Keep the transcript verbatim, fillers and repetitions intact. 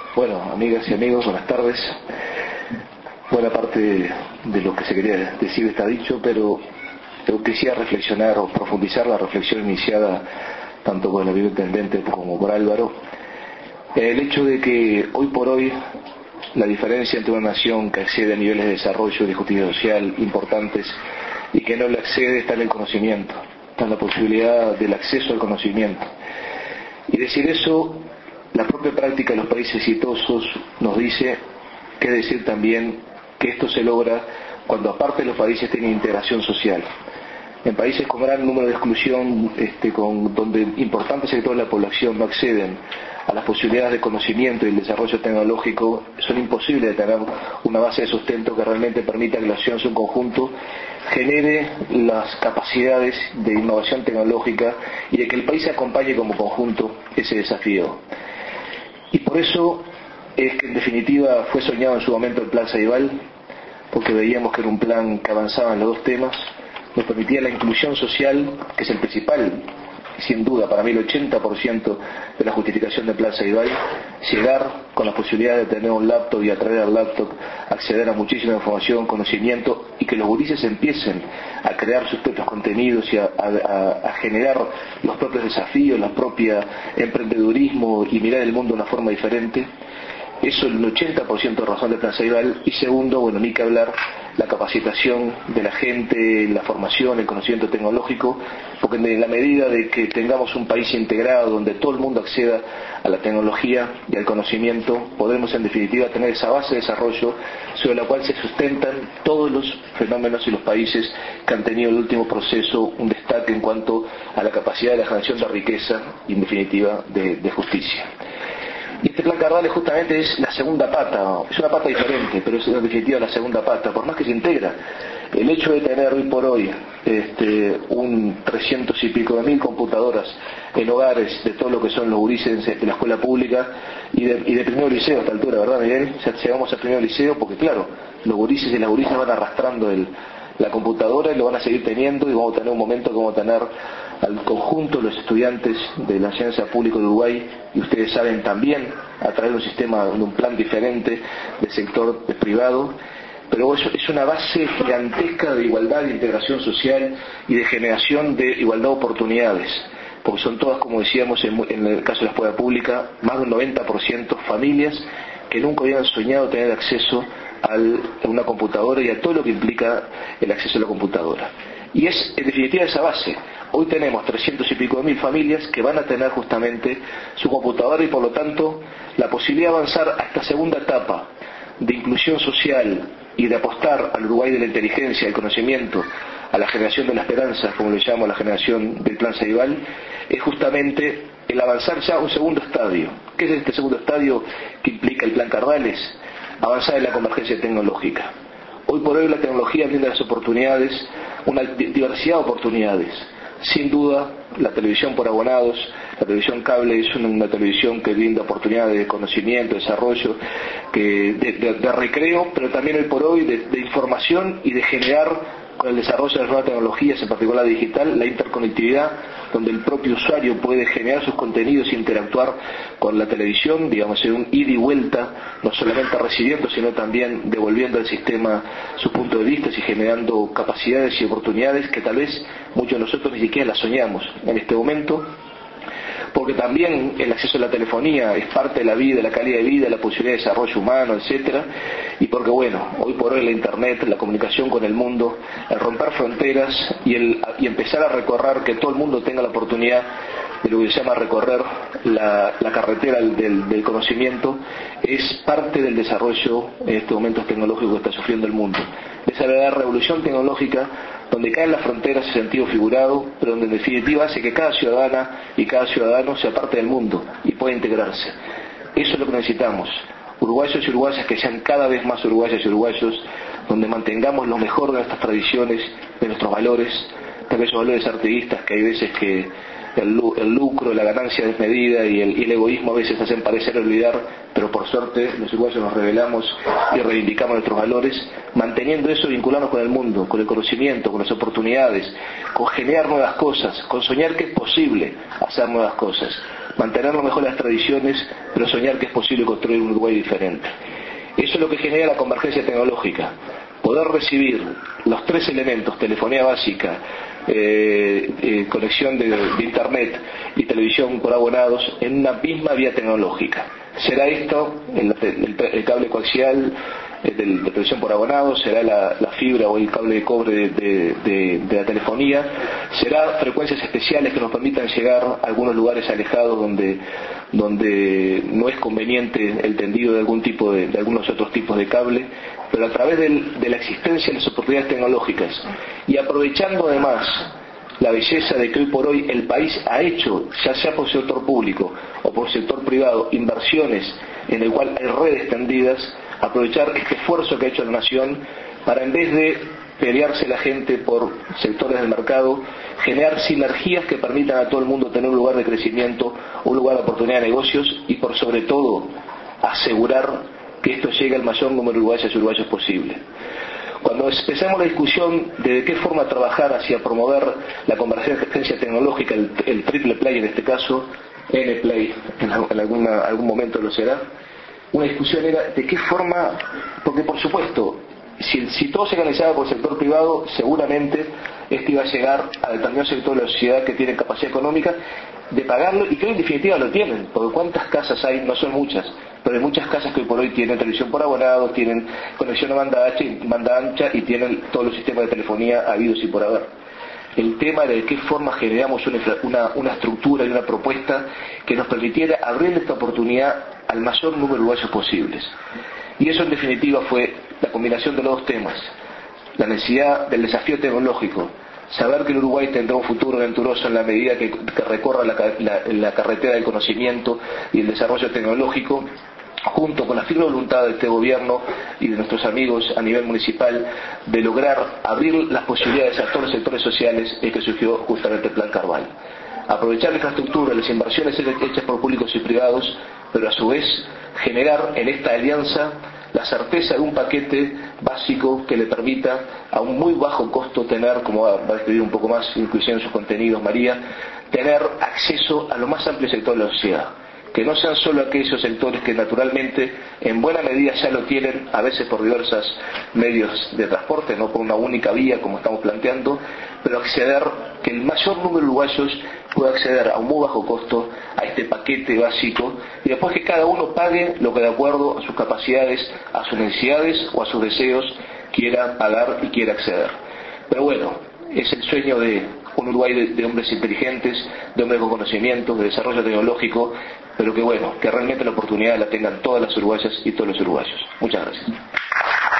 Bueno, amigas y amigos, buenas tardes. Buena parte de lo que se quería decir está dicho, pero yo quisiera reflexionar o profundizar la reflexión iniciada tanto por el amigo intendente como por Álvaro. El hecho de que hoy por hoy la diferencia entre una nación que accede a niveles de desarrollo y de justicia social importantes y que no le accede está en el conocimiento, está en la posibilidad del acceso al conocimiento. Y decir eso, la propia práctica de los países exitosos nos dice que decir también que esto se logra cuando aparte de los países tienen integración social. En países con gran número de exclusión, este, con, donde importantes sectores de la población no acceden a las posibilidades de conocimiento y el desarrollo tecnológico, son imposibles de tener una base de sustento que realmente permita que la nación en su conjunto genere las capacidades de innovación tecnológica y de que el país acompañe como conjunto ese desafío. Y por eso es que en definitiva fue soñado en su momento el Plan Ceibal, porque veíamos que era un plan que avanzaba en los dos temas, nos permitía la inclusión social, que es el principal, sin duda, para mí el ochenta por ciento de la justificación del Plan Ceibal, llegar con la posibilidad de tener un laptop y a través del laptop acceder a muchísima información, conocimiento, y que los gurises empiecen a crear sus propios contenidos y a, a, a generar los propios desafíos, la propia emprendedurismo y mirar el mundo de una forma diferente. Eso es el ochenta por ciento de razón del Plan Ceibal. Y segundo, bueno, ni que hablar, la capacitación de la gente, la formación, el conocimiento tecnológico, porque en la medida de que tengamos un país integrado donde todo el mundo acceda a la tecnología y al conocimiento, podremos en definitiva tener esa base de desarrollo sobre la cual se sustentan todos los fenómenos y los países que han tenido en el último proceso un destaque en cuanto a la capacidad de la generación de riqueza y en definitiva de, de justicia. Y este plan Cardales justamente es la segunda pata, es una pata diferente, pero es en definitiva la segunda pata, por más que se integra. El hecho de tener hoy por hoy este, un trescientos y pico de mil computadoras en hogares de todo lo que son los gurises de la escuela pública y de, y de primero liceo a esta altura, ¿verdad, Miguel? Ya llegamos al primero liceo porque claro, los gurises y las gurises van arrastrando el, la computadora y lo van a seguir teniendo, y vamos a tener un momento que vamos a tener al conjunto de los estudiantes de la enseñanza pública de Uruguay, y ustedes saben también, a través de un sistema, de un plan diferente del sector privado, pero eso es una base gigantesca de igualdad, de integración social y de generación de igualdad de oportunidades, porque son todas, como decíamos en, en el caso de la escuela pública, más de un noventa por ciento familias que nunca habían soñado tener acceso al, a una computadora y a todo lo que implica el acceso a la computadora. Y es en definitiva esa base. Hoy tenemos trescientos y pico de mil familias que van a tener justamente su computadora y por lo tanto la posibilidad de avanzar a esta segunda etapa de inclusión social y de apostar al Uruguay de la inteligencia, del conocimiento, a la generación de la esperanza, como le llamo la generación del Plan Ceibal, es justamente el avanzar ya a un segundo estadio. ¿Qué es este segundo estadio que implica el Plan Cardales? Avanzar en la convergencia tecnológica. Hoy por hoy la tecnología brinda las oportunidades, una diversidad de oportunidades. Sin duda, la televisión por abonados, la televisión cable es una, una televisión que brinda oportunidades de conocimiento, de desarrollo, que, de, de, de recreo, pero también hoy por hoy de, de información y de generar con el desarrollo de las nuevas tecnologías, en particular la digital, la interconectividad, donde el propio usuario puede generar sus contenidos e interactuar con la televisión, digamos, en un ida y vuelta, no solamente recibiendo, sino también devolviendo al sistema su punto de vista y generando capacidades y oportunidades que tal vez muchos de nosotros ni siquiera las soñamos en este momento, porque también el acceso a la telefonía es parte de la vida, la calidad de vida, la posibilidad de desarrollo humano, etcétera, y porque bueno, hoy por hoy la internet, la comunicación con el mundo, el romper fronteras y, el, y empezar a recorrer, que todo el mundo tenga la oportunidad de lo que se llama recorrer la, la carretera del, del conocimiento, es parte del desarrollo en estos momentos tecnológicos que está sufriendo el mundo. Esa es la revolución tecnológica donde caen las fronteras en sentido figurado, pero donde en definitiva hace que cada ciudadana y cada ciudadano sea parte del mundo y pueda integrarse. Eso es lo que necesitamos. Uruguayos y uruguayas que sean cada vez más uruguayas y uruguayos, donde mantengamos lo mejor de nuestras tradiciones, de nuestros valores, de esos valores artiguistas que hay veces que el, el lucro, la ganancia desmedida y el, y el egoísmo a veces hacen parecer olvidar, pero por suerte los uruguayos nos rebelamos y reivindicamos nuestros valores, manteniendo eso, vincularnos con el mundo, con el conocimiento, con las oportunidades, con generar nuevas cosas, con soñar que es posible hacer nuevas cosas. mantener lo mejor las tradiciones, pero soñar que es posible construir un Uruguay diferente. Eso es lo que genera la convergencia tecnológica. Poder recibir los tres elementos, telefonía básica, eh, eh, conexión de, de internet y televisión por abonados, en una misma vía tecnológica. ¿Será esto el, el, el cable coaxial de, de, de televisión por abonados? ¿Será la, la fibra o el cable de cobre de, de, de, de la telefonía? ¿Será frecuencias especiales que nos permitan llegar a algunos lugares alejados donde, donde no es conveniente el tendido de algún tipo de, de algunos otros tipos de cable? Pero a través del, de la existencia de las oportunidades tecnológicas y aprovechando además la belleza de que hoy por hoy el país ha hecho, ya sea por sector público o por sector privado, inversiones en el cual hay redes tendidas, aprovechar este esfuerzo que ha hecho la nación para, en vez de pelearse la gente por sectores del mercado, generar sinergias que permitan a todo el mundo tener un lugar de crecimiento, un lugar de oportunidad de negocios y, por sobre todo, asegurar que esto llegue al mayor número de uruguayas y uruguayos posible. Cuando empezamos la discusión de, de qué forma trabajar hacia promover la convergencia tecnológica, el, el triple play en este caso, N-Play, en, en alguna, algún momento lo será, una discusión era de qué forma, porque por supuesto, si, si todo se canalizaba por el sector privado, seguramente este iba a llegar a determinado sector de la sociedad que tiene capacidad económica de pagarlo y que hoy en definitiva lo tienen, porque cuántas casas hay, no son muchas, pero hay muchas casas que hoy por hoy tienen televisión por abonado, tienen conexión a banda ancha y, banda ancha y tienen todos los sistemas de telefonía habidos y por haber. El tema de qué forma generamos una, una, una estructura y una propuesta que nos permitiera abrir esta oportunidad al mayor número de uruguayos posibles. Y eso en definitiva fue la combinación de los dos temas, la necesidad del desafío tecnológico, saber que el Uruguay tendrá un futuro venturoso en la medida que, que recorra la, la, la carretera del conocimiento y el desarrollo tecnológico, junto con la firme voluntad de este gobierno y de nuestros amigos a nivel municipal de lograr abrir las posibilidades a todos los sectores sociales, es que surgió justamente el Plan Carval. Aprovechar la infraestructura, las inversiones hechas por públicos y privados, pero a su vez generar en esta alianza la certeza de un paquete básico que le permita a un muy bajo costo tener, como va a describir un poco más, inclusive en sus contenidos María, tener acceso a lo más amplio sector de la sociedad. Que no sean solo aquellos sectores que naturalmente en buena medida ya lo tienen, a veces por diversos medios de transporte, no por una única vía como estamos planteando, pero acceder, que el mayor número de uruguayos pueda acceder a un muy bajo costo a este paquete básico y después que cada uno pague lo que de acuerdo a sus capacidades, a sus necesidades o a sus deseos quiera pagar y quiera acceder. Pero bueno, es el sueño de un Uruguay de, de hombres inteligentes, de hombres con conocimientos, de desarrollo tecnológico, pero que bueno, que realmente la oportunidad la tengan todas las uruguayas y todos los uruguayos. Muchas gracias.